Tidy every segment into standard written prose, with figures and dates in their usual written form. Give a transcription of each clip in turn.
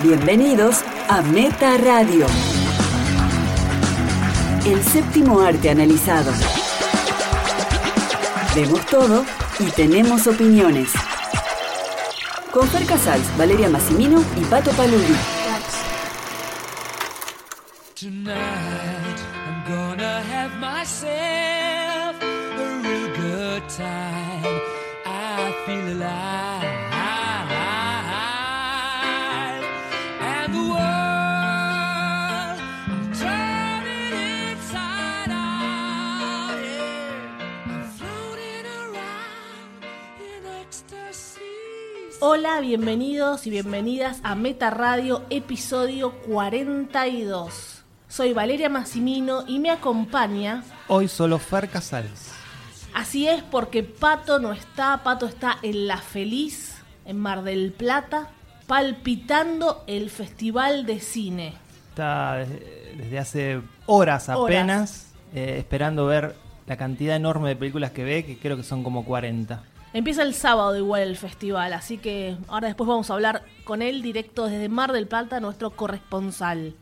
Bienvenidos a Meta Radio, el séptimo arte analizado. Vemos todo y tenemos opiniones. Con Fer Casals, Valeria Massimino y Pato Paludi. Tonight I'm gonna have myself a real good time. I feel alive. And the world I'm turning inside out. Yeah. I'm floating around in ecstasy. Hola, bienvenidos y bienvenidas a Meta Radio, episodio 42. Soy Valeria Massimino y me acompaña... Hoy solo Fer Casals. Así es, porque Pato no está. Pato está en La Feliz, en Mar del Plata, palpitando el Festival de Cine. Está desde hace horas apenas esperando ver la cantidad enorme de películas que ve, que creo que son como 40. Empieza el sábado igual el festival, así que ahora después vamos a hablar con él directo desde Mar del Plata, nuestro corresponsal.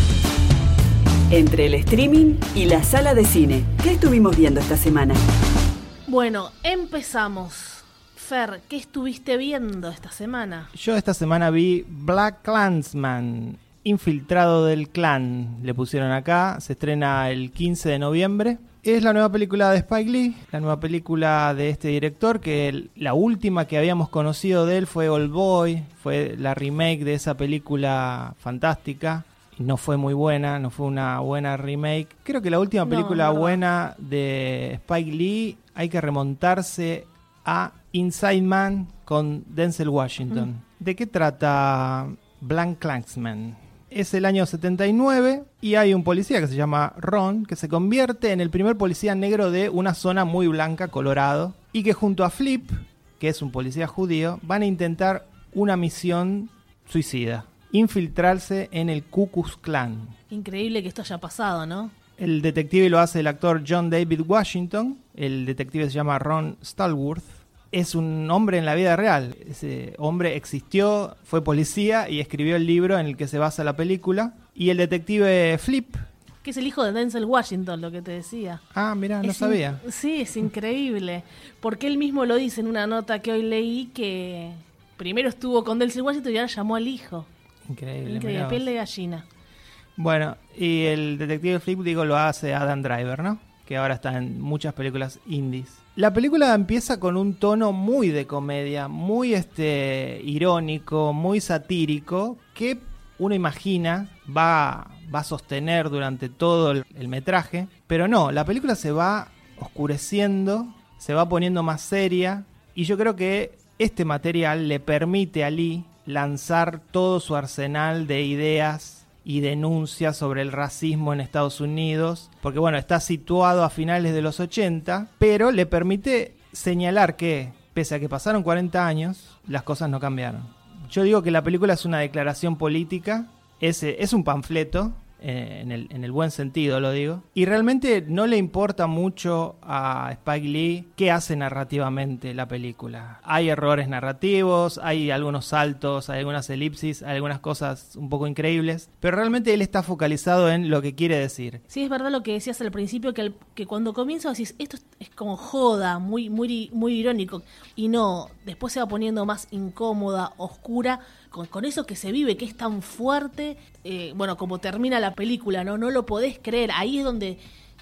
Entre el streaming y la sala de cine, ¿qué estuvimos viendo esta semana? Bueno, empezamos. Fer, ¿qué estuviste viendo esta semana? Yo esta semana vi BlacKkKlansman, Infiltrado del Clan, le pusieron acá. Se estrena el 15 de noviembre. Es la nueva película de Spike Lee, la nueva película de este director, que la última que habíamos conocido de él fue Old Boy, fue la remake de esa película fantástica. No fue muy buena, no fue una buena remake. Creo que la última película buena de Spike Lee hay que remontarse a Inside Man con Denzel Washington. ¿De qué trata BlacKkKlansman? Es el año 79 y hay un policía que se llama Ron, que se convierte en el primer policía negro de una zona muy blanca, Colorado, y que junto a Flip, que es un policía judío, van a intentar una misión suicida: infiltrarse en el Ku Klux Klan. Increíble que esto haya pasado, ¿no? El detective lo hace el actor John David Washington. El detective se llama Ron Stallworth. Es un hombre en la vida real. Ese hombre existió, fue policía y escribió el libro en el que se basa la película. Y el detective Flip, Que es el hijo de Denzel Washington, lo que te decía. Ah, mira, no sabía. Sí, es increíble. Porque él mismo lo dice en una nota que hoy leí, que primero estuvo con Denzel Washington y ahora llamó al hijo. Increíble. Piel de gallina. Bueno, y el detective Flip, lo hace Adam Driver, ¿no? Que ahora está en muchas películas indies. La película empieza con un tono muy de comedia, muy irónico, muy satírico, que uno imagina va a sostener durante todo el metraje. Pero no, la película se va oscureciendo, se va poniendo más seria, y yo creo que este material le permite a Lee lanzar todo su arsenal de ideas y denuncias sobre el racismo en Estados Unidos, porque bueno, está situado a finales de los 80, pero le permite señalar que, pese a que pasaron 40 años, las cosas no cambiaron. Yo digo que la película es una declaración política, es un panfleto, en el buen sentido lo digo, y realmente no le importa mucho a Spike Lee qué hace narrativamente la película. Hay errores narrativos, hay algunos saltos, hay algunas elipsis, hay algunas cosas un poco increíbles, pero realmente él está focalizado en lo que quiere decir. Sí, es verdad lo que decías al principio, que cuando comienza decís, esto es como joda, muy irónico, y no, después se va poniendo más incómoda, oscura, con eso que se vive, que es tan fuerte. Bueno, como termina la película, no lo podés creer. Ahí es donde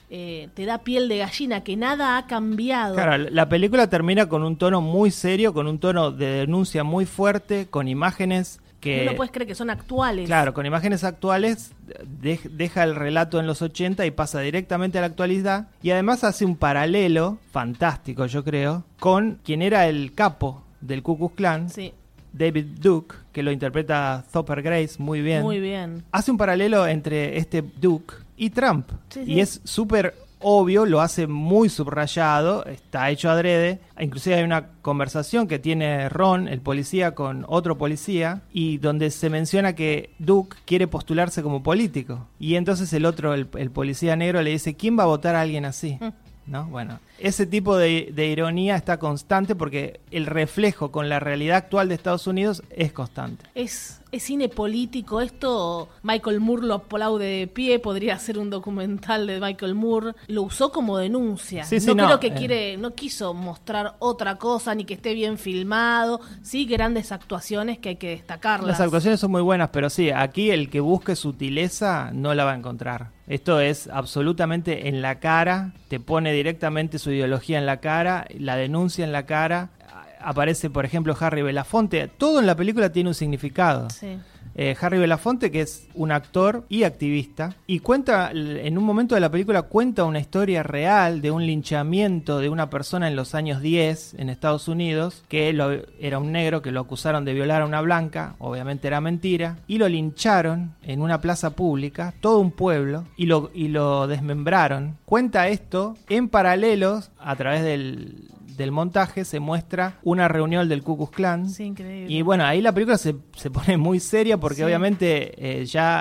te da piel de gallina, que nada ha cambiado. Claro, la película termina con un tono muy serio, con un tono de denuncia muy fuerte, con imágenes que... No lo puedes creer, que son actuales. Claro, con imágenes actuales, deja el relato en los 80 y pasa directamente a la actualidad. Y además hace un paralelo fantástico, yo creo, con quien era el capo del Ku Klux Klan. Sí. David Duke, que lo interpreta Topher Grace muy bien. Muy bien. Hace un paralelo entre este Duke y Trump. Sí, sí. Y es súper obvio, lo hace muy subrayado, está hecho adrede. Inclusive hay una conversación que tiene Ron, el policía, con otro policía, y donde se menciona que Duke quiere postularse como político. Y entonces el otro, el policía negro, le dice, ¿quién va a votar a alguien así? ¿No? Bueno, ese tipo de ironía está constante porque el reflejo con la realidad actual de Estados Unidos es constante. Es es cine político esto. Michael Moore lo aplaude de pie, podría ser un documental de Michael Moore. Lo usó como denuncia. Sí, sí, no no, creo que no quiso mostrar otra cosa, ni que esté bien filmado. Sí, grandes actuaciones que hay que destacarlas. Las actuaciones son muy buenas, pero sí, aquí el que busque sutileza no la va a encontrar. Esto es absolutamente en la cara, te pone directamente su ideología en la cara, la denuncia en la cara. Aparece, por ejemplo, Harry Belafonte. Todo en la película tiene un significado. Sí. Harry Belafonte, que es un actor y activista, y cuenta, en un momento de la película, cuenta una historia real de un linchamiento de una persona en los años 10 en Estados Unidos, que era un negro que lo acusaron de violar a una blanca, obviamente era mentira, y lo lincharon en una plaza pública, todo un pueblo, y lo desmembraron. Cuenta esto en paralelos, a través del montaje, se muestra una reunión del Ku Klux Klan. Sí, increíble. Y bueno, ahí la película se pone muy seria porque Sí. obviamente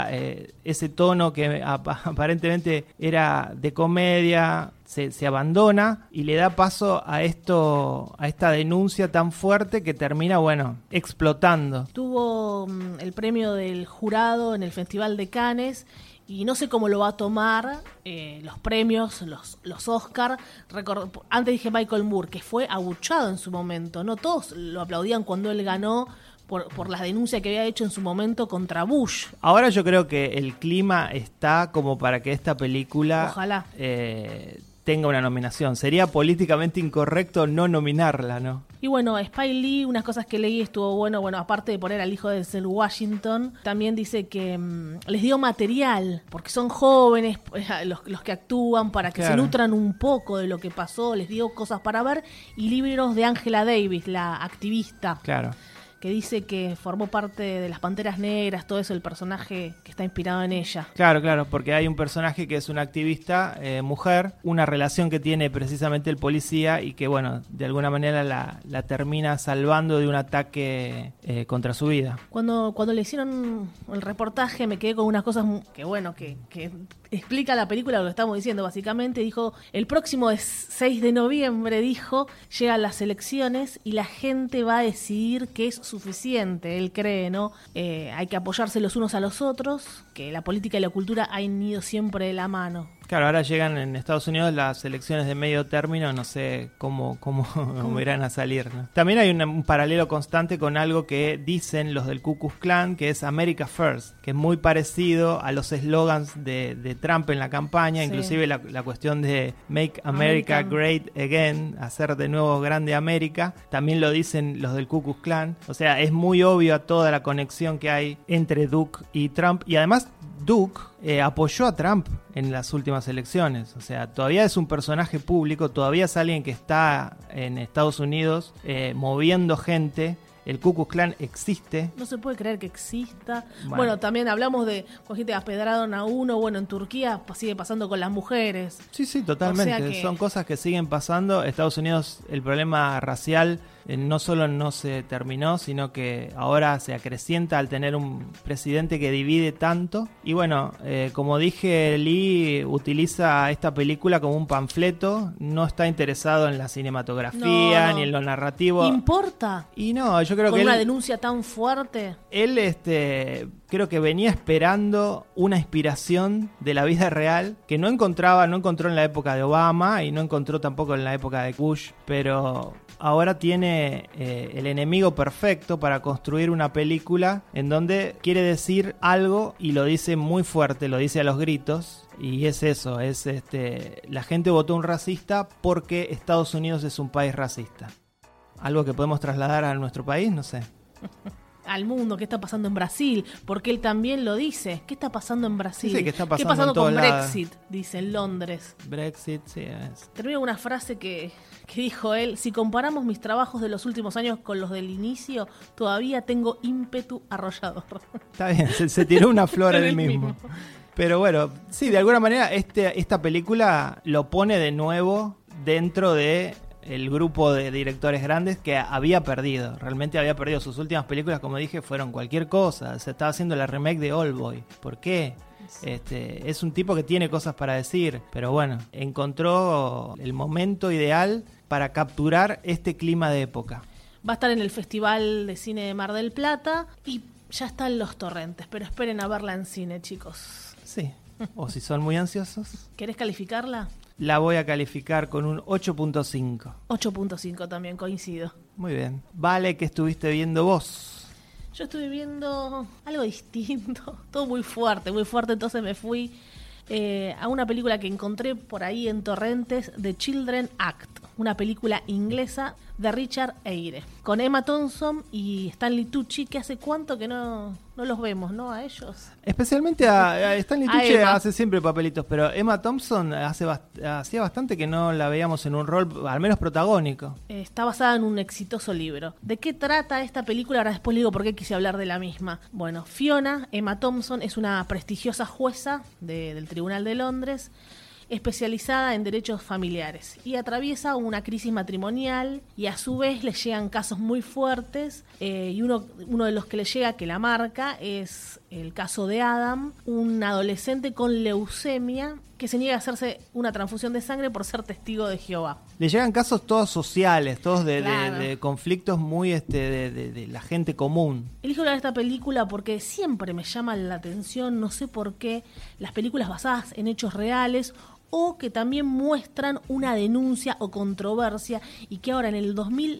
ese tono que aparentemente era de comedia se abandona y le da paso a esta denuncia tan fuerte que termina, bueno, explotando. Tuvo el premio del jurado en el Festival de Cannes. Y no sé cómo lo va a tomar los premios, los Oscar. Antes dije Michael Moore, que fue abuchado en su momento. No todos lo aplaudían cuando él ganó por la denuncia que había hecho en su momento contra Bush. Ahora yo creo que el clima está como para que esta película Ojalá. Tenga una nominación. Sería políticamente incorrecto no nominarla, ¿no? Y bueno, Spike Lee, unas cosas que leí estuvo bueno, aparte de poner al hijo de Denzel Washington, también dice que les dio material, porque son jóvenes los que actúan, para que Claro. se nutran un poco de lo que pasó, les dio cosas para ver, y libros de Angela Davis, la activista, Claro. que dice que formó parte de las Panteras Negras, todo eso, el personaje que está inspirado en ella. Claro, porque hay un personaje que es una activista mujer, una relación que tiene precisamente el policía y que, bueno, de alguna manera la termina salvando de un ataque contra su vida. Cuando le hicieron el reportaje me quedé con unas cosas que explica la película, lo que estamos diciendo básicamente. Dijo, el próximo 6 de noviembre, dijo, llegan las elecciones y la gente va a decidir qué es suficiente, él cree, ¿no? Hay que apoyarse los unos a los otros, que la política y la cultura han ido siempre de la mano. Claro, ahora llegan en Estados Unidos las elecciones de medio término, no sé cómo irán a salir, ¿no? También hay un paralelo constante con algo que dicen los del Ku Klux Klan, que es America First, que es muy parecido a los eslogans de Trump en la campaña, Sí. inclusive la cuestión de Make America Great Again, hacer de nuevo grande América, también lo dicen los del Ku Klux Klan. O sea, es muy obvio toda la conexión que hay entre Duke y Trump, y además Duke apoyó a Trump en las últimas elecciones. O sea, todavía es un personaje público, todavía es alguien que está en Estados Unidos moviendo gente. El Ku Klux Klan existe. No se puede creer que exista. Bueno. Bueno, también hablamos de gente apedraron a uno. Bueno, en Turquía sigue pasando con las mujeres. Sí, totalmente. O sea que- Son cosas que siguen pasando. Estados Unidos, el problema racial no solo no se terminó, sino que ahora se acrecienta al tener un presidente que divide tanto. Y bueno, como dije, Lee utiliza esta película como un panfleto. No está interesado en la cinematografía No. ni en lo narrativo. ¿Importa? Y no, yo creo Con que una él, denuncia tan fuerte. él creo que venía esperando una inspiración de la vida real que no encontró en la época de Obama y no encontró tampoco en la época de Bush, pero ahora tiene el enemigo perfecto para construir una película en donde quiere decir algo y lo dice muy fuerte, lo dice a los gritos. Y es eso, la gente votó un racista porque Estados Unidos es un país racista. Algo que podemos trasladar a nuestro país, no sé. Al mundo, ¿qué está pasando en Brasil? Porque él también lo dice. ¿Qué está pasando en Brasil? Sí, ¿qué está pasando ¿Qué pasando en todos con lados? Brexit? Dice en Londres. Brexit, sí, es. Termino con una frase que dijo él. Si comparamos mis trabajos de los últimos años con los del inicio, todavía tengo ímpetu arrollador. Está bien, se tiró una flor En él el mismo. mismo. Pero bueno, sí, de alguna manera esta película lo pone de nuevo dentro de el grupo de directores grandes que había perdido. Realmente había perdido. Sus últimas películas, como dije, fueron cualquier cosa. Se estaba haciendo la remake de Oldboy. ¿Por qué? Es un tipo que tiene cosas para decir, pero bueno, encontró el momento ideal para capturar este clima de época. Va a estar en el Festival de Cine de Mar del Plata y Ya está en los torrentes, pero esperen a verla en cine, chicos. Sí. O si son muy ansiosos, ¿Querés calificarla? la voy a calificar con un 8.5. 8.5 también, coincido. Muy bien. Vale, ¿qué estuviste viendo vos? Yo estuve viendo algo distinto, todo muy fuerte, entonces me fui a una película que encontré por ahí en torrentes, The Children Act, una película inglesa de Richard Eyre, con Emma Thompson y Stanley Tucci, que hace cuánto que no los vemos, ¿no? A ellos. Especialmente a Stanley A Tucci Emma. hace siempre papelitos, pero Emma Thompson hacía bastante que no la veíamos en un rol, al menos protagónico. Está basada en un exitoso libro. ¿De qué trata esta película? Ahora después le digo por qué quise hablar de la misma. Bueno, Fiona, Emma Thompson, es una prestigiosa jueza del Tribunal de Londres, especializada en derechos familiares, y atraviesa una crisis matrimonial y a su vez le llegan casos muy fuertes, y uno de los que le llega, que la marca, es el caso de Adam, un adolescente con leucemia que se niega a hacerse una transfusión de sangre por ser testigo de Jehová. Le llegan casos todos sociales, todos Claro. de conflictos muy de la gente común. Elijo hablar de esta película porque siempre me llama la atención, no sé por qué, las películas basadas en hechos reales o que también muestran una denuncia o controversia, y que ahora en el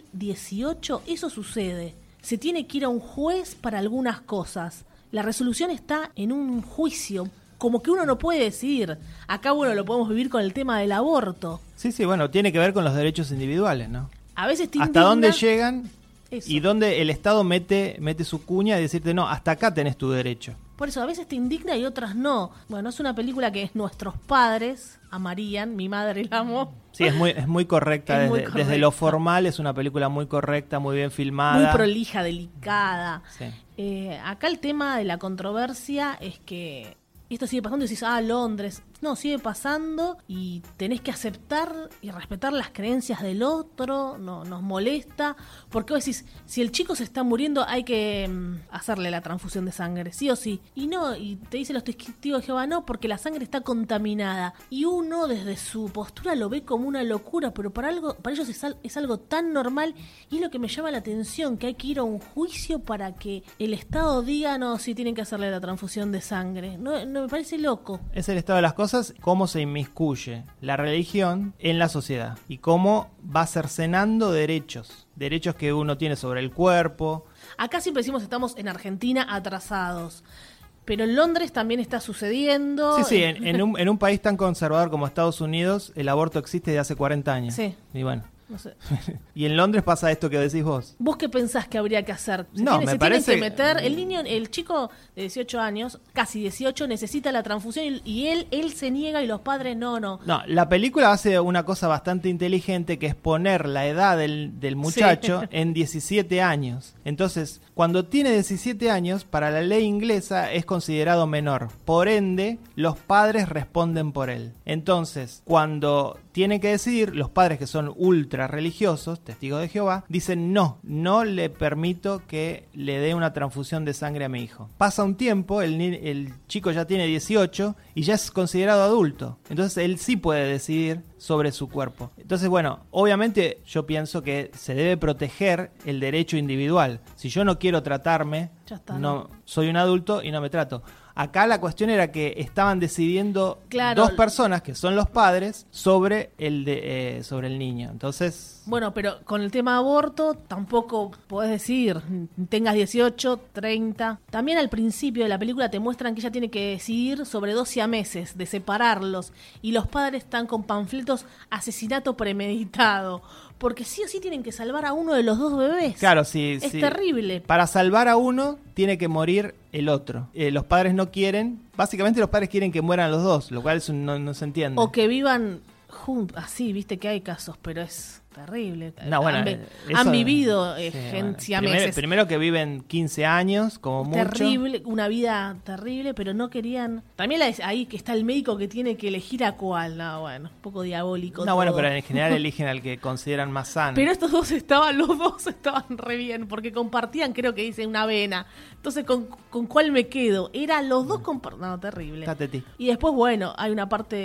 2018 eso sucede. Se tiene que ir a un juez para algunas cosas. La resolución está en un juicio, como que uno no puede decidir. Acá, bueno, lo podemos vivir con el tema del aborto. Sí, bueno, tiene que ver con los derechos individuales, ¿no? A veces te ¿Hasta indigna dónde llegan? eso. Y dónde el Estado mete su cuña y decirte, no, hasta acá tenés tu derecho. Por eso, a veces te indigna y otras no. Bueno, es una película que nuestros padres amarían, mi madre la amó. Sí, es muy correcta. Es muy Desde correcta. lo formal es una película muy correcta, muy bien filmada. Muy prolija, delicada. Sí. Acá el tema de la controversia es que esto sigue pasando y decís, Londres. No, sigue pasando y tenés que aceptar y respetar las creencias del otro. No nos molesta, porque vos decís, si el chico se está muriendo hay que hacerle la transfusión de sangre, sí o sí. Y no, y te dicen los testigos de Jehová, no, porque la sangre está contaminada. Y uno desde su postura lo ve como una locura, pero para ellos es algo tan normal, y es lo que me llama la atención, que hay que ir a un juicio para que el Estado diga, no, si tienen que hacerle la transfusión de sangre. No me parece loco. Es el estado de las cosas, cómo se inmiscuye la religión en la sociedad y cómo va cercenando derechos que uno tiene sobre el cuerpo. Acá siempre decimos estamos en Argentina atrasados, pero en Londres también está sucediendo. Sí, en un país tan conservador como Estados Unidos, el aborto existe desde hace 40 años. Sí. Y bueno, No sé. y en Londres pasa esto que decís vos. ¿Vos qué pensás que habría que hacer? No, me se parece tienen que meter, el chico de 18 años, casi 18, necesita la transfusión y él se niega y los padres no. No, la película hace una cosa bastante inteligente, que es poner la edad del muchacho Sí. en 17 años. Entonces, cuando tiene 17 años, para la ley inglesa es considerado menor. Por ende, los padres responden por él. Entonces, cuando tienen que decidir, los padres que son ultra religiosos, testigos de Jehová, dicen no le permito que le dé una transfusión de sangre a mi hijo. Pasa un tiempo, el chico ya tiene 18 y ya es considerado adulto. Entonces él sí puede decidir sobre su cuerpo. Entonces, bueno, obviamente yo pienso que se debe proteger el derecho individual. Si yo no quiero tratarme, Ya está, no soy un adulto y no me trato. Acá la cuestión era que estaban decidiendo Claro. dos personas, que son los padres, sobre sobre el niño. Entonces, Bueno, pero con el tema aborto tampoco podés decir, tengas 18, 30. También al principio de la película te muestran que ella tiene que decidir sobre 2 siameses, de separarlos, y los padres están con panfletos asesinato premeditado, porque sí o sí tienen que salvar a uno de los dos bebés. claro, sí. Es sí. terrible. Para salvar a uno, tiene que morir el otro. Los padres no quieren, básicamente los padres quieren que mueran los dos, lo cual no se entiende. O que vivan juntos, así, viste que hay casos, pero es terrible. No, bueno, han eso- vivido sí, gente bueno. siameses. Primero que viven 15 años, como mucho. Terrible, una vida terrible, pero no querían. También ahí que está el médico que tiene que elegir a cuál. No, bueno, un poco diabólico. No, bueno, todo. pero en general eligen al que consideran más sano. Pero los dos estaban re bien, porque compartían, creo que dice, una vena. Entonces, ¿con cuál me quedo? Era los dos compartiendo. No, terrible. Tateti. Y después, bueno, hay una parte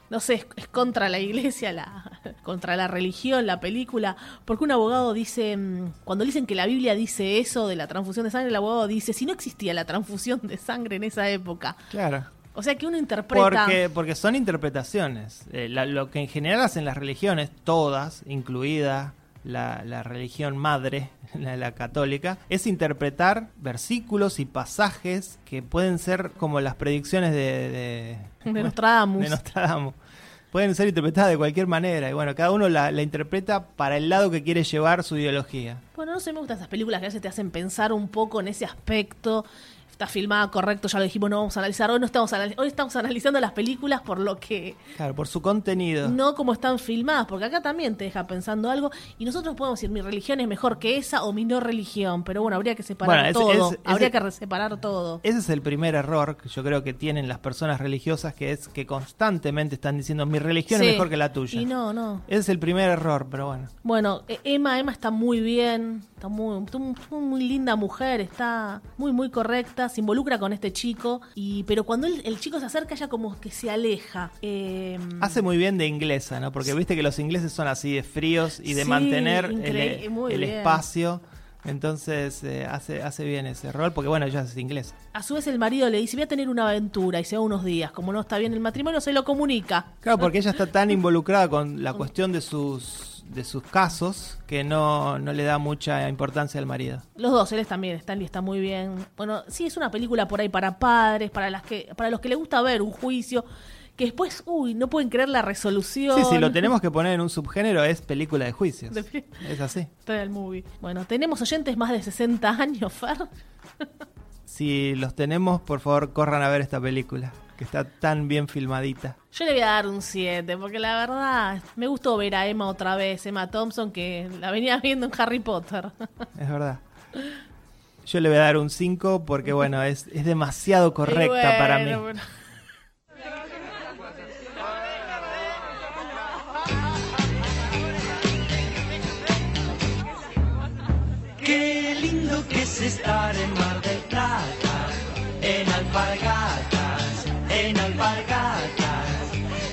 no sé, es contra la iglesia, contra la religión, la película, porque un abogado dice, cuando dicen que la Biblia dice eso de la transfusión de sangre, el abogado dice, si no existía la transfusión de sangre en esa época. Claro. O sea que uno interpreta... Porque son interpretaciones. Lo que en general hacen las religiones, todas, incluida la religión madre, la católica, es interpretar versículos y pasajes que pueden ser como las predicciones de Nostradamus. De Nostradamus. Pueden ser interpretadas de cualquier manera. Y bueno, cada uno la interpreta para el lado que quiere llevar su ideología. Bueno, no sé, me gustan esas películas que a veces te hacen pensar un poco en ese aspecto. Está filmada correcto, ya lo dijimos, no vamos a analizar. Hoy estamos analizando las películas por lo que... Claro, por su contenido. No como están filmadas, porque acá también te deja pensando algo. Y nosotros podemos decir, mi religión es mejor que esa o mi no religión. Pero bueno, habría que separar todo. Habría que separar todo. Ese es el primer error que yo creo que tienen las personas religiosas, que es que constantemente están diciendo, mi religión es mejor que la tuya. Y no. Ese es el primer error, pero bueno. Bueno, Emma está muy bien. Está muy linda mujer. Está muy correcta. Se involucra con este chico, pero cuando el chico se acerca, ella como que se aleja. Hace muy bien de inglesa, ¿no? Porque viste que los ingleses son así de fríos y de mantener el espacio. Entonces hace bien ese rol, porque bueno, ella es inglesa. A su vez el marido le dice, voy a tener una aventura, y se va unos días. Como no está bien el matrimonio, se lo comunica. Claro, porque ella está tan involucrada con la cuestión de sus casos que no le da mucha importancia al marido. Los dos, él también, Stanley está muy bien. Bueno, sí, es una película por ahí para padres, para los que les gusta ver un juicio, que después, no pueden creer la resolución. Sí, lo tenemos que poner en un subgénero, es película de juicios. Es así. Real movie. Bueno, ¿tenemos oyentes más de 60 años, Fer? Si los tenemos, por favor, corran a ver esta película, que está tan bien filmadita. Yo le voy a dar un 7, porque la verdad me gustó ver a Emma otra vez, Emma Thompson, que la venía viendo en Harry Potter. Es verdad. Yo le voy a dar un 5 porque, bueno, es demasiado correcta para mí. Bueno. Qué lindo que es estar en Mar del Plata, en alpargatas,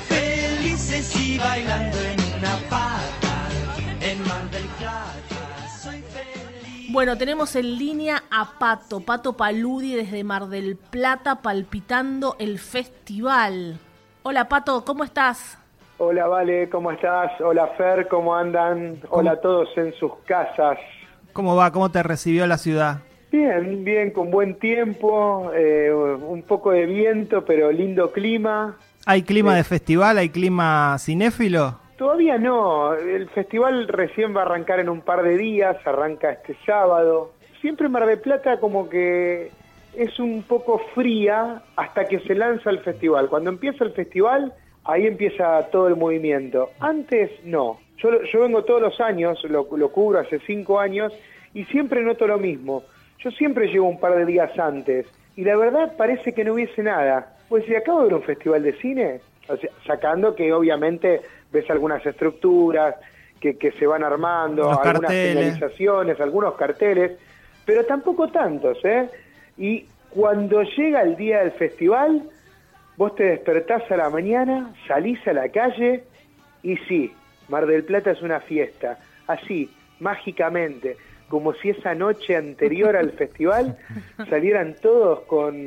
felices y bailando en una pata, en Mar del Plata, soy feliz. Bueno, tenemos en línea a Pato Paludi desde Mar del Plata, palpitando el festival. Hola Pato, ¿cómo estás? Hola Vale, ¿cómo estás? Hola Fer, ¿cómo andan? Hola a todos en sus casas. ¿Cómo va? ¿Cómo te recibió la ciudad? Bien, con buen tiempo, un poco de viento, pero lindo clima. ¿Hay clima de festival? ¿Hay clima cinéfilo? Todavía no, el festival recién va a arrancar en un par de días, arranca este sábado. Siempre Mar del Plata como que es un poco fría hasta que se lanza el festival. Cuando empieza el festival, ahí empieza todo el movimiento. Antes no. Yo vengo todos los años, lo cubro hace 5 años, y siempre noto lo mismo. Yo siempre llego un par de días antes, y la verdad parece que no hubiese nada. Pues si acabo de ver un festival de cine, o sea, sacando que obviamente ves algunas estructuras que se van armando, los algunas carteles, señalizaciones, algunos carteles, pero tampoco tantos, ¿eh? Y cuando llega el día del festival, vos te despertás a la mañana, salís a la calle, y sí, Mar del Plata es una fiesta, así, mágicamente, como si esa noche anterior al festival salieran todos con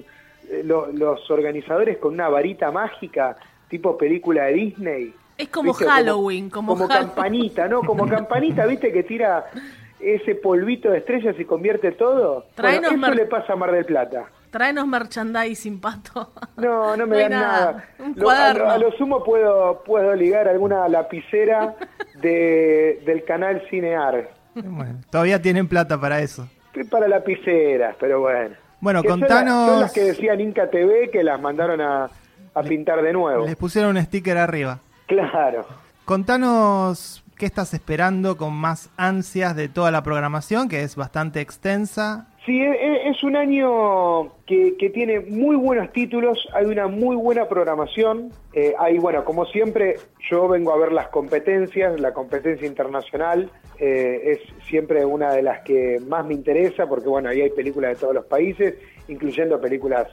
los organizadores con una varita mágica, tipo película de Disney. Es como ¿viste? Halloween, como campanita, ¿no? Como campanita, ¿viste? Que tira ese polvito de estrellas y convierte todo. Bueno, eso le pasa a Mar del Plata. Tráenos merchandising, Pato. No me dan nada. Un cuaderno. A lo sumo puedo ligar alguna lapicera del canal Cinear. Bueno, todavía tienen plata para eso. Para lapiceras, pero bueno. Bueno, que contanos... Son las que decían Inca TV, que las mandaron a pintar de nuevo. Les pusieron un sticker arriba. Claro. Contanos qué estás esperando con más ansias de toda la programación, que es bastante extensa. Sí, es un año que tiene muy buenos títulos, hay una muy buena programación. Hay, bueno, como siempre, yo vengo a ver las competencias, la competencia internacional es siempre una de las que más me interesa, porque bueno, ahí hay películas de todos los países, incluyendo películas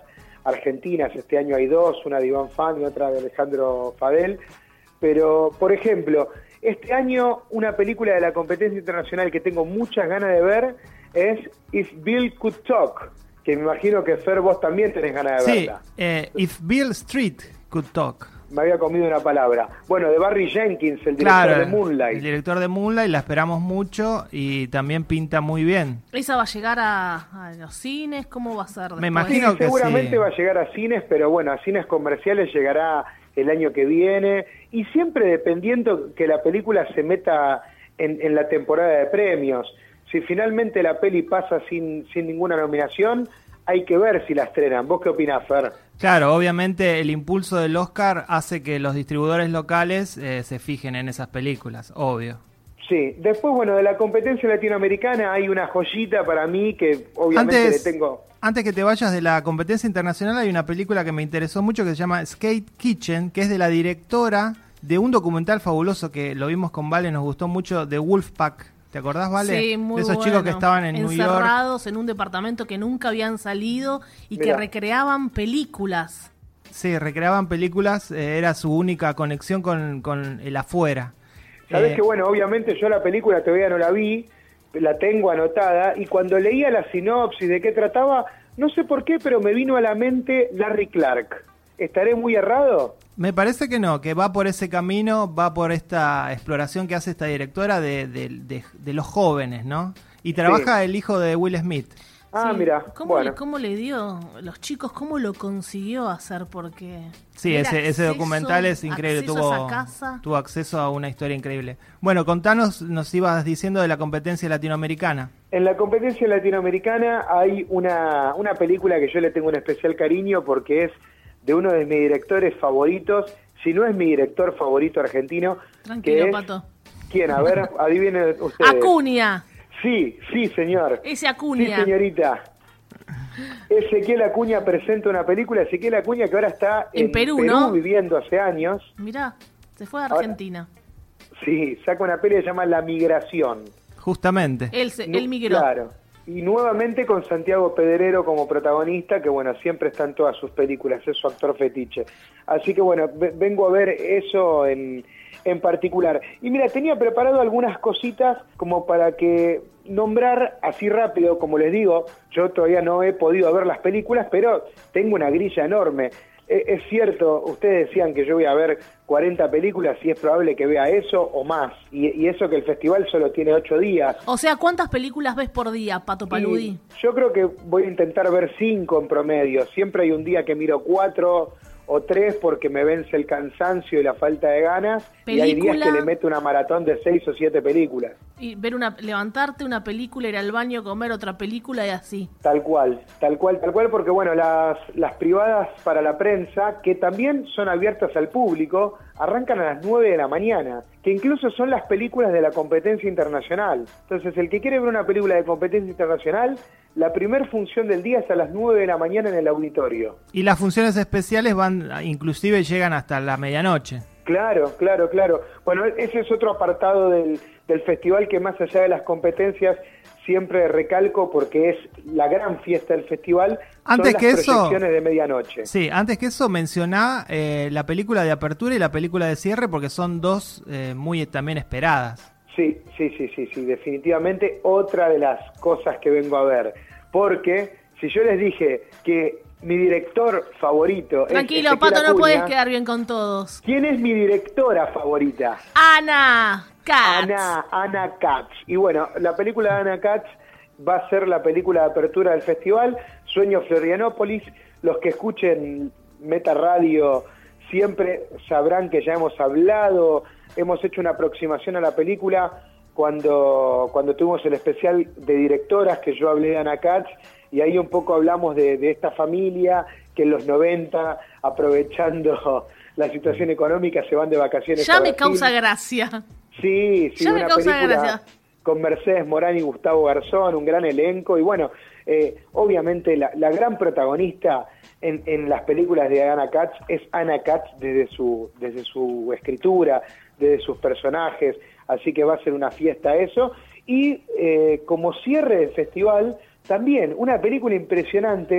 argentinas. Este año hay dos, una de Iván Fan y otra de Alejandro Fadel. Pero, por ejemplo, este año una película de la competencia internacional que tengo muchas ganas de ver es If Bill Could Talk, que me imagino que Fer, vos también tenés ganas de verla. If Bill Street Could Talk. Me había comido una palabra. Bueno, de Barry Jenkins, el director de Moonlight. El director de Moonlight, la esperamos mucho y también pinta muy bien. ¿Esa va a llegar a los cines? ¿Cómo va a ser? Me imagino Sí, que seguramente sí. va a llegar a cines, pero bueno, a cines comerciales llegará el año que viene, y siempre dependiendo que la película se meta en la temporada de premios. Si finalmente la peli pasa sin ninguna nominación, hay que ver si la estrenan. ¿Vos qué opinás, Fer? Claro, obviamente el impulso del Oscar hace que los distribuidores locales se fijen en esas películas, obvio. Sí, después, bueno, de la competencia latinoamericana hay una joyita para mí que obviamente le tengo... Antes que te vayas de la competencia internacional, hay una película que me interesó mucho que se llama Skate Kitchen, que es de la directora de un documental fabuloso que lo vimos con Vale, nos gustó mucho, de Wolfpack. ¿Te acordás, Vale? Sí, muy de esos bueno. chicos que estaban en New York. Encerrados en un departamento que nunca habían salido y Mirá. que recreaban películas. Sí, recreaban películas, era su única conexión con el afuera. Sabés que, bueno, obviamente yo la película todavía no la vi, la tengo anotada, y cuando leía la sinopsis de qué trataba, no sé por qué, pero me vino a la mente Larry Clark. ¿Estaré muy errado? Me parece que no, que va por ese camino, va por esta exploración que hace esta directora de los jóvenes, ¿no? Y trabaja el hijo de Will Smith. Ah, Sí. mira, bueno. ¿Cómo le dio los chicos? ¿Cómo lo consiguió hacer? Porque Sí, ese documental es increíble, acceso a esa casa. tuvo acceso a una historia increíble. Bueno, contanos, nos ibas diciendo de la competencia latinoamericana. En la competencia latinoamericana hay una película que yo le tengo un especial cariño porque es de uno de mis directores favoritos, si no es mi director favorito argentino. Tranquilo, que es... Pato. ¿Quién? A ver, adivinen ustedes. Acuña. Sí, señor. Ese Acuña. Sí, señorita. Ezequiel Acuña presenta una película, Ezequiel Acuña que ahora está En Perú, ¿no? viviendo hace años. Mirá, se fue a Argentina. Sí, saca una peli que se llama La Migración. Justamente. Él migró. Claro. Y nuevamente con Santiago Pedrero como protagonista, que bueno, siempre está en todas sus películas, es su actor fetiche. Así que bueno, vengo a ver eso en particular. Y mira, tenía preparado algunas cositas como para que nombrar así rápido, como les digo, yo todavía no he podido ver las películas, pero tengo una grilla enorme. Es cierto, ustedes decían que yo voy a ver 40 películas y es probable que vea eso o más. Y eso que el festival solo tiene 8 días. O sea, ¿cuántas películas ves por día, Pato Paludi? Y yo creo que voy a intentar ver 5 en promedio. Siempre hay un día que miro 4 o 3 porque me vence el cansancio y la falta de ganas. ¿Película? Y hay días que le meto una maratón de 6 o 7 películas. Y levantarte una película, ir al baño, comer otra película y así. Tal cual, porque bueno, las privadas para la prensa, que también son abiertas al público, arrancan a las 9 de la mañana, que incluso son las películas de la competencia internacional. Entonces, el que quiere ver una película de competencia internacional, la primer función del día es a las 9 de la mañana en el auditorio. Y las funciones especiales inclusive llegan hasta la medianoche. Claro. Bueno, ese es otro apartado del festival que más allá de las competencias siempre recalco porque es la gran fiesta del festival. Antes son que las eso, proyecciones de medianoche. Sí, antes que eso mencioná la película de apertura y la película de cierre porque son dos muy también esperadas. Sí, definitivamente otra de las cosas que vengo a ver. Porque si yo les dije que mi director favorito Tranquilo, es Ezequiel Pato, no Acuña, puedes quedar bien con todos. ¿quién es mi directora favorita? Ana Katz. Ana Katz. Y bueno, la película de Ana Katz va a ser la película de apertura del festival, Sueño Florianópolis. Los que escuchen Meta Radio siempre sabrán que ya hemos hablado, hemos hecho una aproximación a la película cuando tuvimos el especial de directoras, que yo hablé de Ana Katz, y ahí un poco hablamos de esta familia que en los 90, aprovechando la situación económica, se van de vacaciones Ya a me Brasil. causa gracia. Sí, Ya me una causa película gracia. con Mercedes Morán y Gustavo Garzón, un gran elenco, y bueno, obviamente la gran protagonista en las películas de Ana Katz es Ana Katz desde su escritura, desde sus personajes, así que va a ser una fiesta eso. Y como cierre del festival, también una película impresionante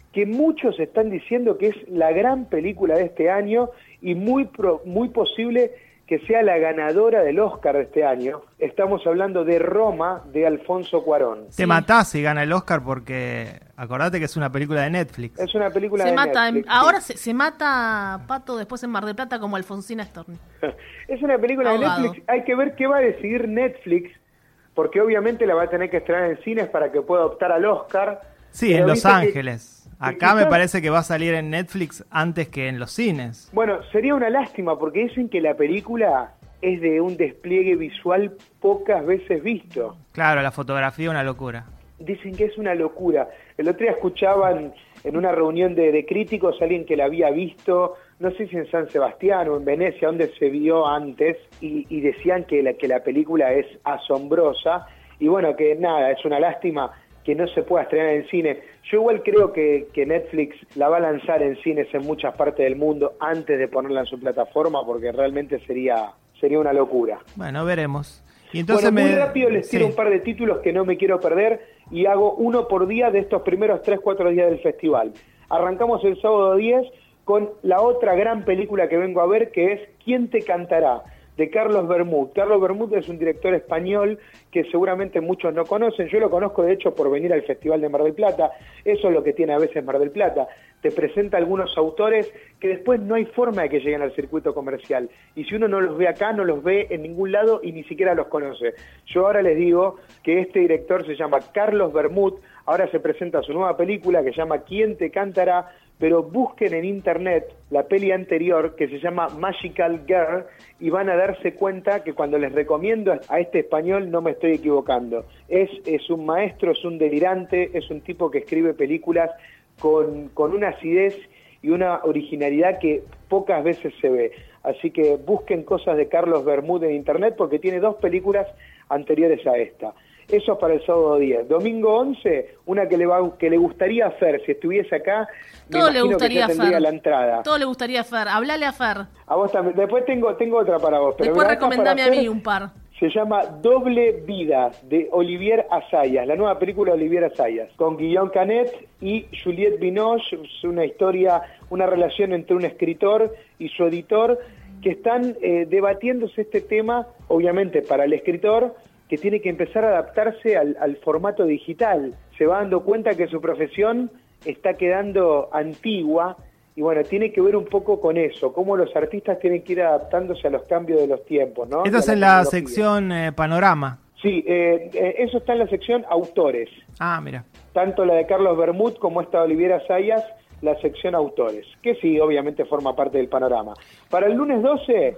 que muchos están diciendo que es la gran película de este año y muy posible que sea la ganadora del Oscar de este año. Estamos hablando de Roma, de Alfonso Cuarón. Te matás si gana el Oscar porque acordate que es una película de Netflix. Es una película Se de mata, Netflix. ahora se mata Pato después en Mar del Plata como Alfonsina Storni. Es una película Ahogado. de Netflix. Hay que ver qué va a decidir Netflix, porque obviamente la va a tener que estrenar en cines para que pueda optar al Oscar. Sí, Pero en Los viste que- Ángeles. Acá me quizás- parece que va a salir en Netflix antes que en los cines. Bueno, sería una lástima porque dicen que la película es de un despliegue visual pocas veces visto. Claro, la fotografía una locura. Dicen que es una locura. El otro día escuchaban en una reunión de críticos alguien que la había visto, no sé si en San Sebastián o en Venecia, donde se vio antes, y decían que la película es asombrosa. Y bueno, que nada, es una lástima que no se pueda estrenar en cine. Yo igual creo que Netflix la va a lanzar en cines en muchas partes del mundo antes de ponerla en su plataforma, porque realmente sería una locura. Bueno, veremos. Y entonces Bueno, muy rápido les tiro sí. un par de títulos que no me quiero perder y hago uno por día de estos primeros 3-4 días del festival. Arrancamos el sábado 10 con la otra gran película que vengo a ver, que es ¿Quién te cantará?, de Carlos Bermúdez. Carlos Bermúdez es un director español que seguramente muchos no conocen. Yo lo conozco, de hecho, por venir al Festival de Mar del Plata. Eso es lo que tiene a veces Mar del Plata. Te presenta algunos autores que después no hay forma de que lleguen al circuito comercial. Y si uno no los ve acá, no los ve en ningún lado y ni siquiera los conoce. Yo ahora les digo que este director se llama Carlos Bermúdez. Ahora se presenta su nueva película que se llama ¿Quién te cantará?, pero busquen en internet la peli anterior que se llama Magical Girl y van a darse cuenta que cuando les recomiendo a este español no me estoy equivocando. Es un maestro, es un delirante, es un tipo que escribe películas con una acidez y una originalidad que pocas veces se ve. Así que busquen cosas de Carlos Bermúdez en internet porque tiene 2 películas anteriores a esta. Eso es para el sábado 10. Domingo 11, una que le gustaría a Fer, si estuviese acá, me Todo le imagino gustaría que ya a tendría Fer. la entrada. Todo le gustaría a Fer. Hablale a Fer. A vos también. Después tengo otra para vos. Pero Después la otra recomendame para a mí Fer un par. Se llama Doble Vida, de Olivier Assayas, la nueva película de Olivier Assayas, con Guillaume Canet y Juliette Binoche. Es una historia, una relación entre un escritor y su editor, que están debatiéndose este tema, obviamente para el escritor, que tiene que empezar a adaptarse al formato digital. Se va dando cuenta que su profesión está quedando antigua y bueno, tiene que ver un poco con eso, cómo los artistas tienen que ir adaptándose a los cambios de los tiempos, ¿no? Esto Y a es en la tecnología. sección Panorama. Sí, eso está en la sección autores, Ah, mira. tanto la de Carlos Bermúdez como esta de Olivier Assayas, la sección autores, que sí, obviamente forma parte del panorama. Para el lunes 12,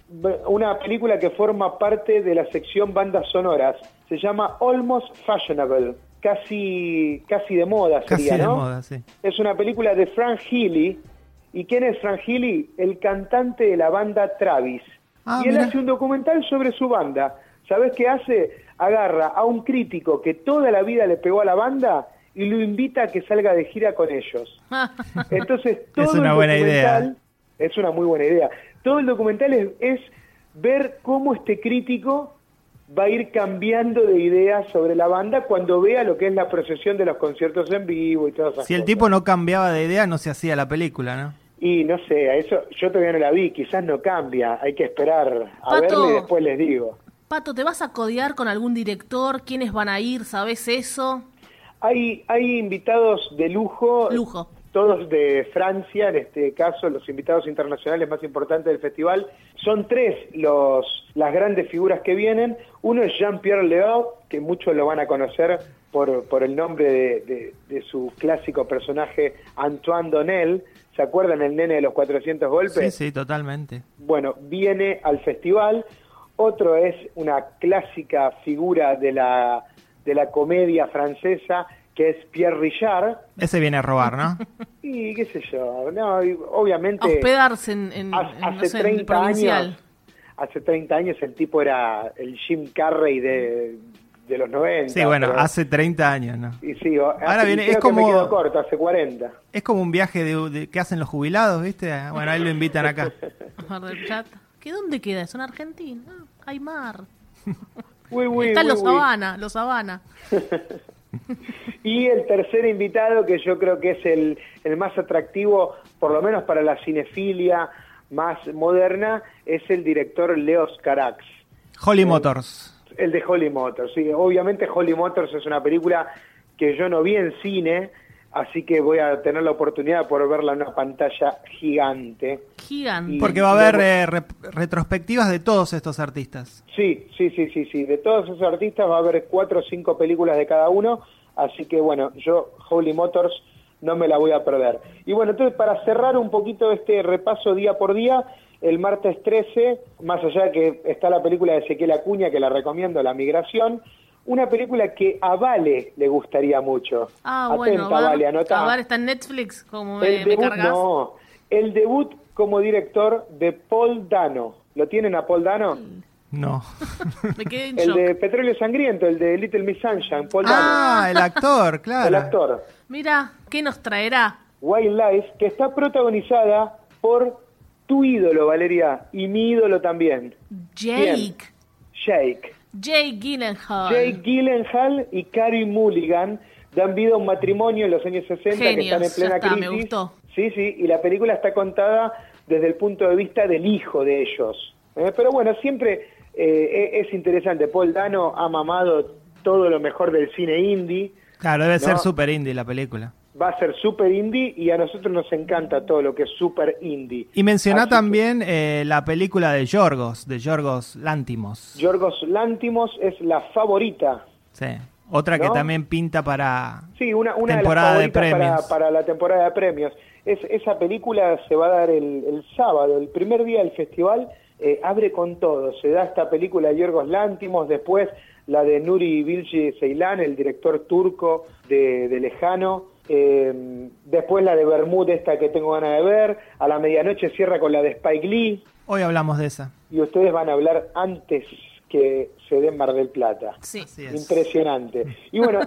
una película que forma parte de la sección bandas sonoras, se llama Almost Fashionable, casi de moda sería, Casi de ¿no? moda, sí. Es una película de Frank Healy. ¿Y quién es Frank Healy? El cantante de la banda Travis. Ah, y él mira. hace un documental sobre su banda. ¿Sabés qué hace? Agarra a un crítico que toda la vida le pegó a la banda y lo invita a que salga de gira con ellos. Entonces, todo Es una el buena documental, idea. es una muy buena idea. Todo el documental es ver cómo este crítico va a ir cambiando de ideas sobre la banda cuando vea lo que es la procesión de los conciertos en vivo y todas esas Si el cosas. tipo no cambiaba de idea, no se hacía la película, ¿no? Y no sé, a eso yo todavía no la vi, quizás no cambia, hay que esperar a Pato. verla y después les digo. Pato, ¿te vas a codear con algún director? ¿Quiénes van a ir? ¿Sabes eso? Hay invitados de lujo, Lujo. todos de Francia, en este caso los invitados internacionales más importantes del festival. Son 3 las grandes figuras que vienen. Uno es Jean-Pierre Léaud, que muchos lo van a conocer por el nombre de su clásico personaje Antoine Donnel. ¿Se acuerdan el nene de los 400 golpes? Sí, sí, totalmente. Bueno, viene al festival. Otro es una clásica figura de la comedia francesa, que es Pierre Richard. Ese viene a robar, ¿no? Y qué sé yo, no, y obviamente Hospedarse en no hace sé, en el 30 provincial. años, hace 30 años el tipo era el Jim Carrey de los 90. Sí, bueno, pero- hace 30 años, ¿no? y sí, Ahora viene, creo es que me como- quedo corto, hace 40. Es como un viaje que hacen los jubilados, ¿viste? Bueno, ahí lo invitan acá. Mar del Plata. ¿Qué dónde queda? ¿Es en Argentina? Hay mar. Uy, Están uy, los uy. Habana, los Habana. Y el tercer invitado, que yo creo que es el más atractivo, por lo menos para la cinefilia más moderna, es el director Leos Carax. Holly Motors. El de Holly Motors, sí. Obviamente Holly Motors es una película que yo no vi en cine, así que voy a tener la oportunidad de poder verla en una pantalla gigante. Gigante. Porque va a haber retrospectivas de todos estos artistas. Sí. De todos esos artistas va a haber 4 o 5 películas de cada uno, así que bueno, yo Holly Motors no me la voy a perder. Y bueno, entonces para cerrar un poquito este repaso día por día, el martes 13, más allá de que está la película de Ezequiel Acuña, que la recomiendo, La Migración, una película que a Vale le gustaría mucho. Bueno, Vale, anotá. Vale está en Netflix, como me cargas. No, el debut como director de Paul Dano. ¿Lo tienen a Paul Dano? No. Me quedé en El shock. de Petróleo Sangriento, el de Little Miss Sunshine, Paul Dano. El actor, claro. El actor. Mira, ¿qué nos traerá? Wildlife, que está protagonizada por tu ídolo, Valeria, y mi ídolo también. Jake Gyllenhaal. Jake Gyllenhaal y Carey Mulligan dan vida a un matrimonio en los años 60 que están en Genios, plena ya está, crisis. me gustó. Sí, y la película está contada desde el punto de vista del hijo de ellos. Pero bueno, siempre es interesante. Paul Dano ha mamado todo lo mejor del cine indie. Claro, debe ser super indie la película. Va a ser super indie y a nosotros nos encanta todo lo que es super indie. Y mencioná Así también la película de Yorgos Lántimos. Yorgos Lántimos es la favorita. Sí, otra que ¿No? también pinta para una de las temporada de favoritas premios. para la temporada de premios. Esa película se va a dar el sábado, el primer día del festival, abre con todo. Se da esta película de Yorgos Lántimos, después la de Nuri Bilge Ceylan, el director turco de Lejano, después la de Bermud, esta que tengo ganas de ver, a la medianoche cierra con la de Spike Lee, Hoy hablamos de esa. y ustedes van a hablar antes que se dé en Mar del Plata. Sí. Así es. Impresionante. Y bueno,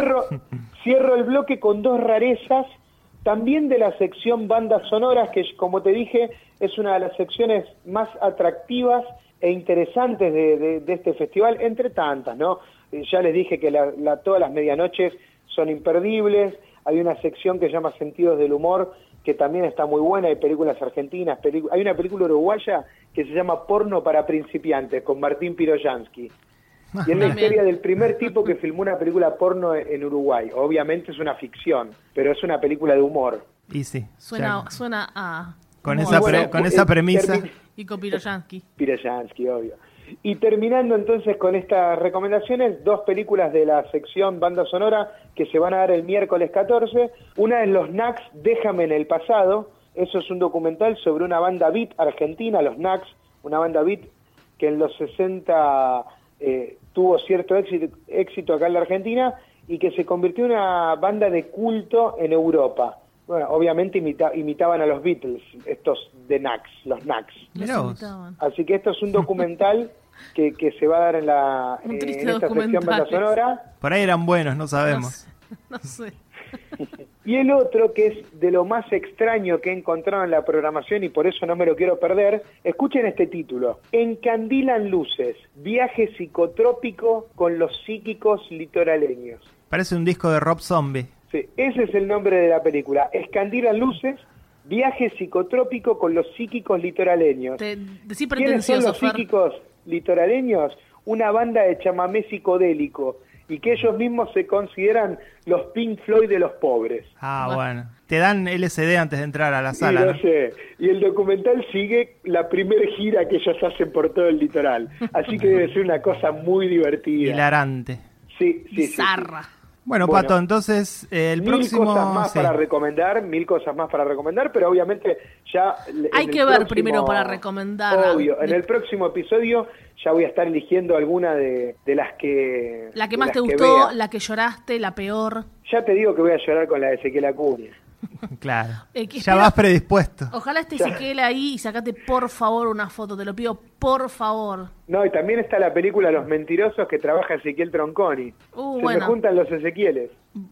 cierro el bloque con 2 rarezas, también de la sección bandas sonoras, que como te dije, es una de las secciones más atractivas e interesantes de este festival, entre tantas, ¿no? Ya les dije que todas las medianoches son imperdibles. Hay una sección que se llama Sentidos del Humor, que también está muy buena. Hay películas argentinas, hay una película uruguaya que se llama Porno para principiantes, con Martín Piroyansky. Y es la historia del primer tipo que filmó una película porno en Uruguay. Obviamente es una ficción, pero es una película de humor. Y sí. Suena ya, a... con humor. esa, bueno, con esa premisa. Y con Piroyansky. Piroyansky, obvio. Y terminando entonces con estas recomendaciones, 2 películas de la sección banda sonora que se van a dar el miércoles 14. Una es Los Knacks, Déjame en el pasado. Eso es un documental sobre una banda beat argentina, Los Knacks, una banda beat que en los 60 tuvo cierto éxito acá en la Argentina y que se convirtió en una banda de culto en Europa. Bueno, obviamente imitaban a los Beatles, estos de Knacks, los Knacks. Mirá vos. Imitaban. Así que esto es un documental que se va a dar Un triste en esta sección documental banda sonora. Por ahí eran buenos, no sabemos. No sé. Y el otro, que es de lo más extraño que he encontrado en la programación y por eso no me lo quiero perder, escuchen este título: Encandilan luces, viaje psicotrópico con los psíquicos litoraleños. Parece un disco de Rob Zombie. Sí, ese es el nombre de la película: Encandilan luces, viaje psicotrópico con los psíquicos litoraleños. Decí ¿Quiénes son pretencioso, los Fer. psíquicos litoraleños? Una banda de chamamé psicodélico, y que ellos mismos se consideran los Pink Floyd de los pobres. Bueno. Te dan LSD antes de entrar a la Y sala, no ¿no? sé. Y el documental sigue la primera gira que ellos hacen por todo el litoral. Así que debe ser una cosa muy divertida. Hilarante. Sí. Bizarra. Bueno, Bueno, Pato, entonces el mil próximo... cosas más sí. mil cosas más para recomendar, pero obviamente ya... Hay que ver primero para recomendar. Obvio, en el próximo episodio ya voy a estar eligiendo alguna de las que... La que de más las te que gustó, vea. la que lloraste, la peor. Ya te digo que voy a llorar con la de Ezequiel Acuña. Claro. Que Ya espera- vas predispuesto. Ojalá esté Ezequiel ahí y sacate por favor una foto, te lo pido por favor. No, y también está la película Los Mentirosos, que trabaja Ezequiel Tronconi. Se me Bueno. juntan los Ezekieles.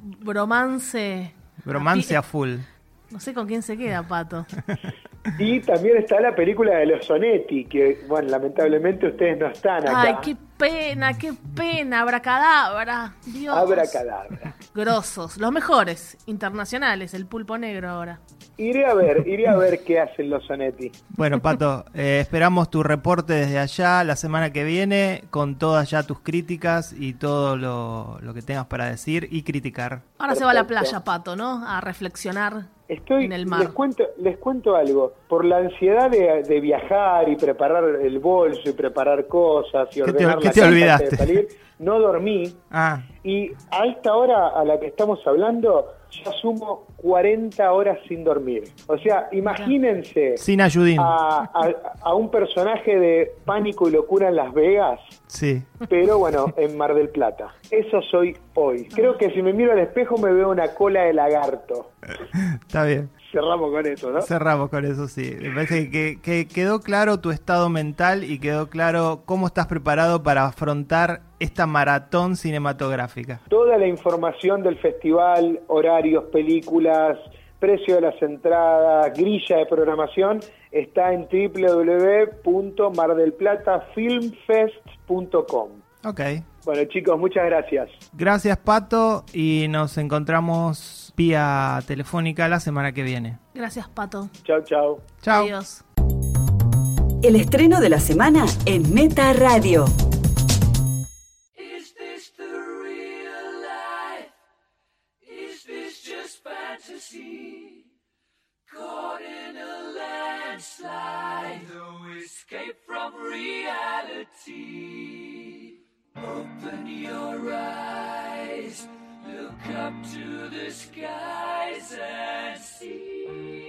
Bromance. Bromance a full. No sé con quién se queda, Pato. Y también está la película de los Sonetti, que, bueno, lamentablemente ustedes no están acá. Ay, qué qué pena, Abracadabra. Dios. Abracadabra. Grosos, los mejores, internacionales, el Pulpo Negro ahora. Iré a ver qué hacen los Sonetti. Bueno, Pato, esperamos tu reporte desde allá la semana que viene con todas ya tus críticas y todo lo que tengas para decir y criticar. Ahora se va a la playa, Pato, ¿no? A reflexionar en el mar. Les cuento algo. Por la ansiedad de viajar y preparar el bolso y preparar cosas y ordenar la casa antes de salir, no dormí. Y a esta hora a la que estamos hablando, ya sumo 40 horas sin dormir. O sea, imagínense sin ayudín a un personaje de Pánico y Locura en Las Vegas, sí, pero bueno, en Mar del Plata. Eso soy hoy. Creo que si me miro al espejo me veo una cola de lagarto. Está bien. Cerramos con eso, ¿no? Cerramos con eso, sí. Me parece que quedó claro tu estado mental y quedó claro cómo estás preparado para afrontar esta maratón cinematográfica. Toda la información del festival, horarios, películas, precio de las entradas, grilla de programación, está en www.mardelplatafilmfest.com. Ok. Bueno, chicos, muchas gracias. Gracias, Pato, y nos encontramos vía telefónica la semana que viene. Gracias, Pato. Chau, chau. Chau. Adiós. El estreno de la semana en Meta Radio. Is this the real life? Is this just fantasy? Caught in a landslide, no escape from reality. Open your eyes, look up to the skies and see.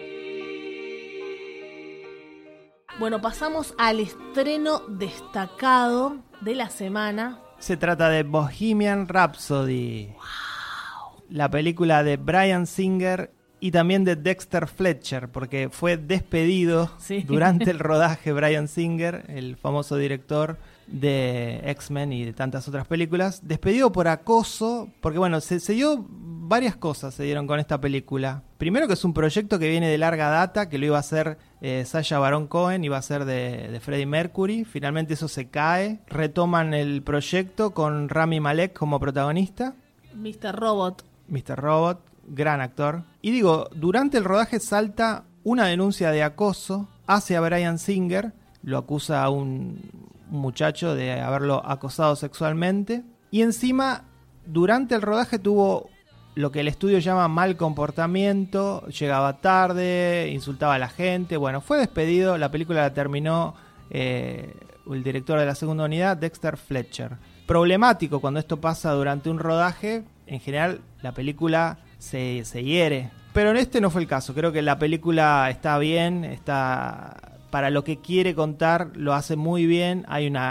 Bueno, pasamos al estreno destacado de la semana. Se trata de Bohemian Rhapsody. Wow. La película de Bryan Singer y también de Dexter Fletcher, porque fue despedido durante el rodaje Bryan Singer, el famoso director de X-Men y de tantas otras películas, despedido por acoso, porque bueno, se dio varias cosas, se dieron con esta película. Primero, que es un proyecto que viene de larga data, que lo iba a hacer Sacha Baron Cohen, iba a ser de Freddie Mercury. Finalmente eso se cae, retoman el proyecto con Rami Malek como protagonista. Mr. Robot, gran actor. Y digo, durante el rodaje salta una denuncia de acoso hacia Bryan Singer, lo acusa a un muchacho de haberlo acosado sexualmente, y encima durante el rodaje tuvo lo que el estudio llama mal comportamiento, llegaba tarde, insultaba a la gente. Bueno, fue despedido, la película la terminó el director de la segunda unidad, Dexter Fletcher. Problemático cuando esto pasa durante un rodaje, en general la película se hiere, pero en este no fue el caso. Creo que la película está bien, está para lo que quiere contar, lo hace muy bien.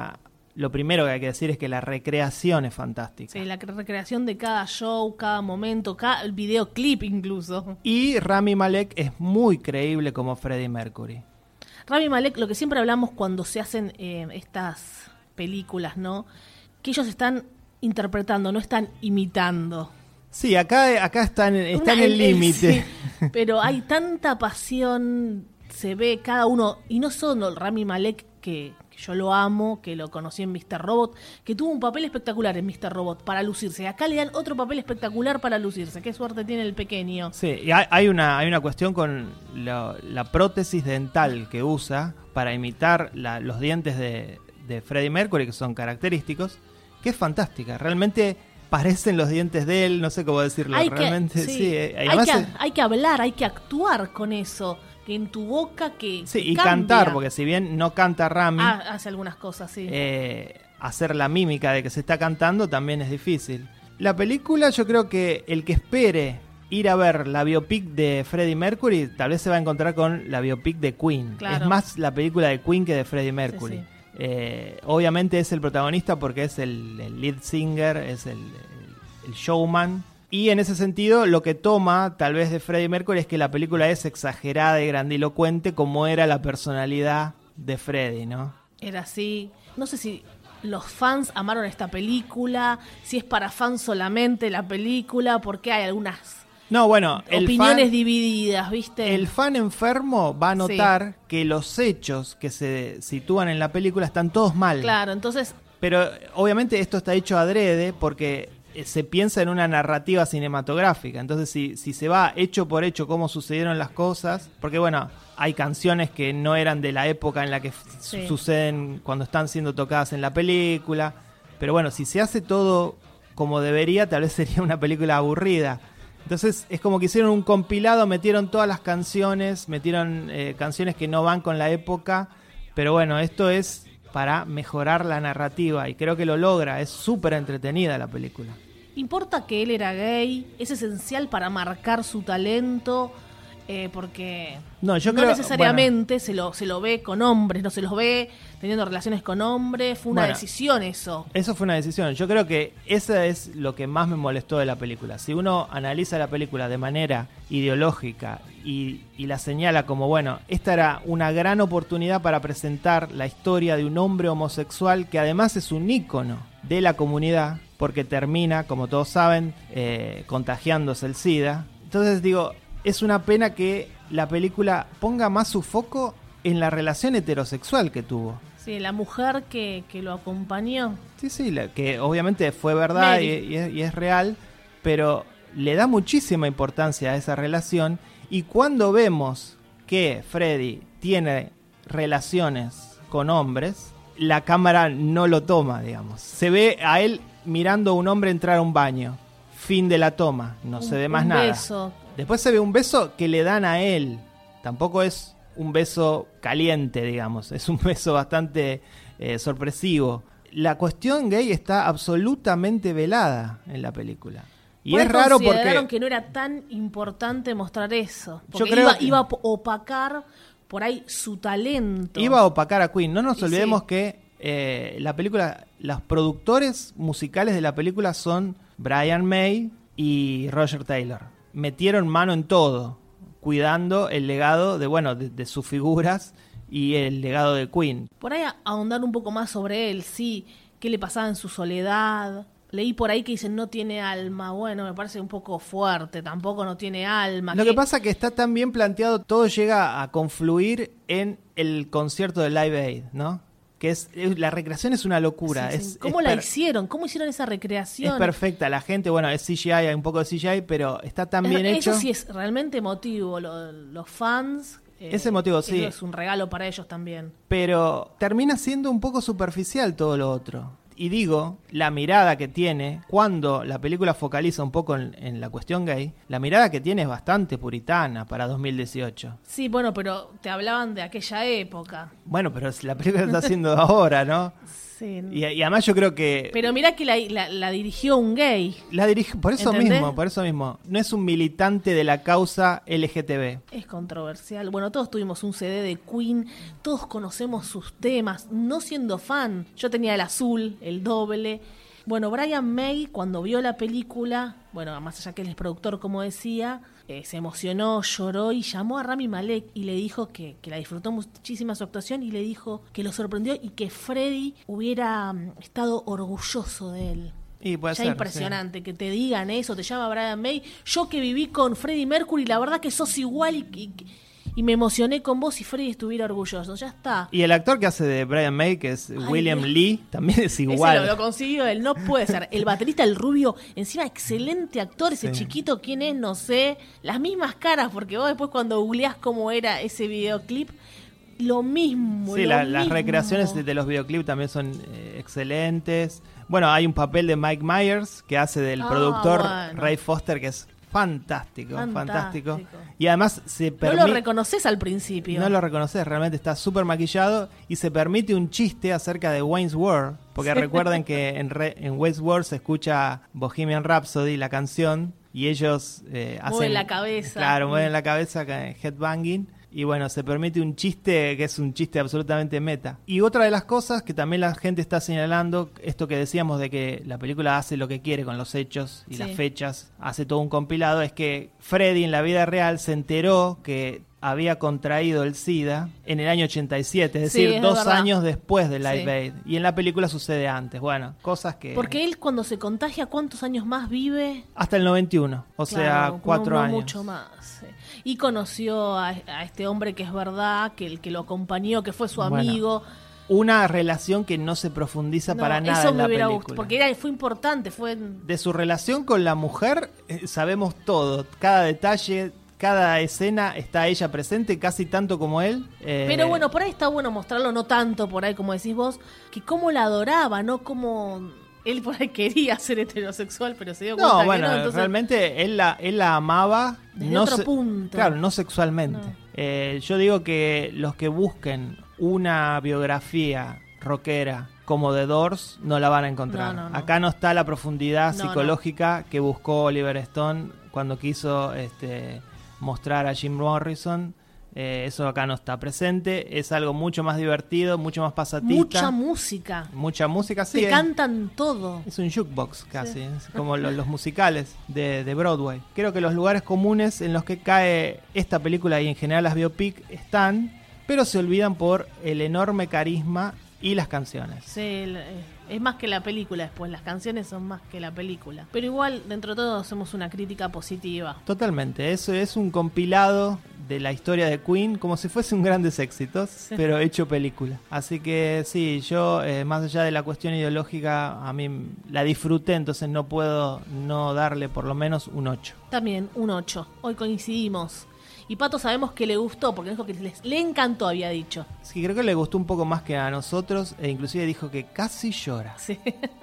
Lo primero que hay que decir es que la recreación es fantástica. Sí, la recreación de cada show, cada momento, cada videoclip incluso. Y Rami Malek es muy creíble como Freddie Mercury. Rami Malek, lo que siempre hablamos cuando se hacen estas películas, ¿no? Que ellos están interpretando, no están imitando. Sí, acá está en el límite. Sí, pero hay tanta pasión, se ve cada uno, y no solo Rami Malek, que yo lo amo, que lo conocí en Mr. Robot, que tuvo un papel espectacular en Mr. Robot para lucirse. Acá le dan otro papel espectacular para lucirse. Qué suerte tiene el pequeño. Sí, y hay una cuestión con la prótesis dental que usa para imitar los dientes de Freddie Mercury, que son característicos, que es fantástica. Realmente parecen los dientes de él, no sé cómo decirlo. Hay que hablar, hay que actuar con eso. Que en tu boca que y cambia. Cantar, porque si bien no canta Rami, hace algunas cosas, sí. Hacer la mímica de que se está cantando también es difícil. La película, yo creo que el que espere ir a ver la biopic de Freddie Mercury, tal vez se va a encontrar con la biopic de Queen. Claro. Es más la película de Queen que de Freddie Mercury. Sí. Obviamente es el protagonista porque es el lead singer, es el showman. Y en ese sentido, lo que toma tal vez de Freddie Mercury es que la película es exagerada y grandilocuente como era la personalidad de Freddie, ¿no? Era así. No sé si los fans amaron esta película, si es para fans solamente la película, porque hay algunas opiniones divididas, ¿viste? El fan enfermo va a notar que los hechos que se sitúan en la película están todos mal. Claro, entonces Pero obviamente esto está hecho adrede porque se piensa en una narrativa cinematográfica. Entonces si se va hecho por hecho cómo sucedieron las cosas, porque bueno, hay canciones que no eran de la época en la que suceden cuando están siendo tocadas en la película, pero bueno, si se hace todo como debería, tal vez sería una película aburrida. Entonces es como que hicieron un compilado, metieron todas las canciones, metieron canciones que no van con la época, pero bueno, esto es para mejorar la narrativa y creo que lo logra, es súper entretenida la película. ¿Importa que él era gay? ¿Es esencial para marcar su talento? Porque no creo, necesariamente se lo ve con hombres, no se los ve teniendo relaciones con hombres, fue una decisión eso. Eso fue una decisión, yo creo que eso es lo que más me molestó de la película. Si uno analiza la película de manera ideológica y la señala como, bueno, esta era una gran oportunidad para presentar la historia de un hombre homosexual que además es un ícono de la comunidad, porque termina, como todos saben, contagiándose el SIDA. Entonces digo, es una pena que la película ponga más su foco en la relación heterosexual que tuvo. Sí, la mujer que lo acompañó. Sí, que obviamente fue verdad y es real, pero le da muchísima importancia a esa relación. Y cuando vemos que Freddy tiene relaciones con hombres, la cámara no lo toma, digamos. Se ve a él mirando a un hombre entrar a un baño. Fin de la toma, no se ve más nada. Beso. Después se ve un beso que le dan a él. Tampoco es un beso caliente, digamos. Es un beso bastante sorpresivo. La cuestión gay está absolutamente velada en la película. Y es raro porque consideraron que no era tan importante mostrar eso. Porque yo creo iba a opacar por ahí su talento. Iba a opacar a Queen. No nos olvidemos que la película, los productores musicales de la película son Brian May y Roger Taylor. Metieron mano en todo, cuidando el legado de sus figuras y el legado de Queen. Por ahí ahondar un poco más sobre él, sí, qué le pasaba en su soledad. Leí por ahí que dicen no tiene alma. Bueno, me parece un poco fuerte, tampoco no tiene alma. Lo que pasa es que está tan bien planteado, todo llega a confluir en el concierto de Live Aid, ¿no? Que la recreación es una locura. Sí. ¿Cómo la hicieron? ¿Cómo hicieron esa recreación? Es perfecta. La gente, es CGI, hay un poco de CGI, pero está tan bien hecho. Eso sí es realmente emotivo. Los fans... es emotivo, sí. Es un regalo para ellos también. Pero termina siendo un poco superficial todo lo otro. Y digo, la mirada que tiene, cuando la película focaliza un poco en la cuestión gay, la mirada que tiene es bastante puritana para 2018. Sí, bueno, pero te hablaban de aquella época. Bueno, pero la película está haciendo ahora, ¿no? Sí. Y además yo creo que... Pero mirá que la dirigió un gay. La dirigió, por eso mismo. No es un militante de la causa LGTB. Es controversial. Bueno, todos tuvimos un CD de Queen, todos conocemos sus temas, no siendo fan. Yo tenía el azul, el doble. Bueno, Brian May, cuando vio la película, más allá que él es productor, como decía, se emocionó, lloró y llamó a Rami Malek y le dijo que la disfrutó muchísimo su actuación y le dijo que lo sorprendió y que Freddie hubiera estado orgulloso de él. Y puede ya ser, impresionante que te digan eso, te llama Brian May. Yo que viví con Freddie Mercury, la verdad que sos igual y me emocioné con vos y Freddie estuviera orgulloso. Ya está. Y el actor que hace de Brian May, que es William Lee, también es igual. Ese lo consiguió él, no puede ser. El baterista, el rubio, encima excelente actor, ese chiquito, ¿quién es? No sé. Las mismas caras, porque vos después cuando googleás cómo era ese videoclip, lo mismo. Sí, las recreaciones de los videoclips también son excelentes. Bueno, hay un papel de Mike Myers, que hace del productor Ray Foster, que es fantástico. Y además no lo reconoces al principio. No lo reconoces, realmente está súper maquillado y se permite un chiste acerca de Wayne's World, porque recuerden que en Wayne's World se escucha Bohemian Rhapsody, la canción, y ellos mueven la cabeza. Claro, mueven la cabeza, headbanging. Y bueno, se permite un chiste que es un chiste absolutamente meta. Y otra de las cosas que también la gente está señalando, esto que decíamos de que la película hace lo que quiere con los hechos y las fechas, hace todo un compilado, es que Freddy en la vida real se enteró que había contraído el SIDA en el año 87, es decir, 2 años después de Live Aid. Y en la película sucede antes. Bueno, cosas que... Porque él cuando se contagia, ¿cuántos años más vive? Hasta el 91, sea, 4 años. Mucho más. Y conoció a este hombre que es verdad, que el que lo acompañó, que fue su amigo. una relación que no se profundiza para nada eso en la me hubiera película. gustado, porque fue importante, De su relación con la mujer sabemos todo, cada detalle, cada escena está ella presente, casi tanto como él. Pero bueno, por ahí está bueno mostrarlo, no tanto por ahí como decís vos, que cómo la adoraba, no como él por ahí quería ser heterosexual, pero se dio cuenta No, que bueno, no, entonces, realmente él la amaba. desde otro punto. Claro, no sexualmente. Yo digo que los que busquen una biografía rockera como The Doors no la van a encontrar. No. Acá no está la profundidad No, psicológica que buscó Oliver Stone cuando quiso mostrar a Jim Morrison. Eso acá no está presente. Es algo mucho más divertido, mucho más pasatista. Mucha música, sí. Se cantan todo. Es un jukebox casi, es como los musicales de Broadway. Creo que los lugares comunes en los que cae esta película y en general las biopic están, pero se olvidan por el enorme carisma y las canciones. Sí, es más que la película después, las canciones son más que la película. Pero igual, dentro de todo, hacemos una crítica positiva. Totalmente, eso es un compilado de la historia de Queen, como si fuese un grandes éxitos, pero hecho película. Así que sí, yo, más allá de la cuestión ideológica, a mí la disfruté, entonces no puedo no darle por lo menos un 8. También un 8, hoy coincidimos. Y Pato sabemos que le gustó, porque dijo que le encantó, había dicho. Sí, creo que le gustó un poco más que a nosotros, e inclusive dijo que casi llora. Sí.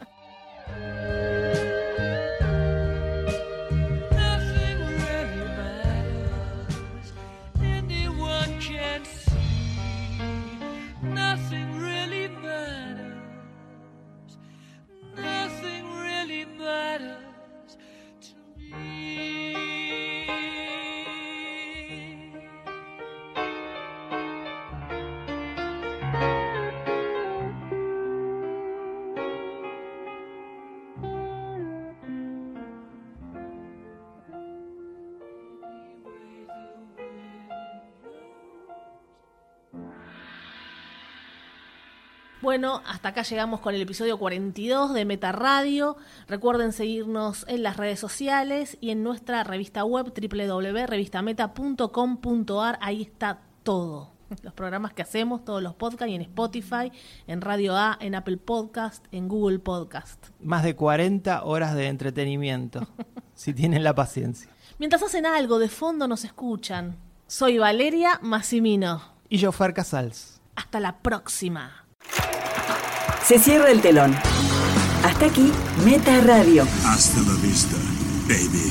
Bueno, hasta acá llegamos con el episodio 42 de Meta Radio. Recuerden seguirnos en las redes sociales y en nuestra revista web www.revistameta.com.ar. Ahí está todo. Los programas que hacemos, todos los podcasts, y en Spotify, en Radio A, en Apple Podcast, en Google Podcast. Más de 40 horas de entretenimiento, si tienen la paciencia. Mientras hacen algo, de fondo nos escuchan. Soy Valeria Massimino. Y yo, Fer Casals. Hasta la próxima. Se cierra el telón. Hasta aquí, Meta Radio. Hasta la vista, baby.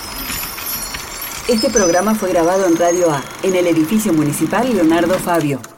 Este programa fue grabado en Radio A, en el edificio municipal Leonardo Fabio.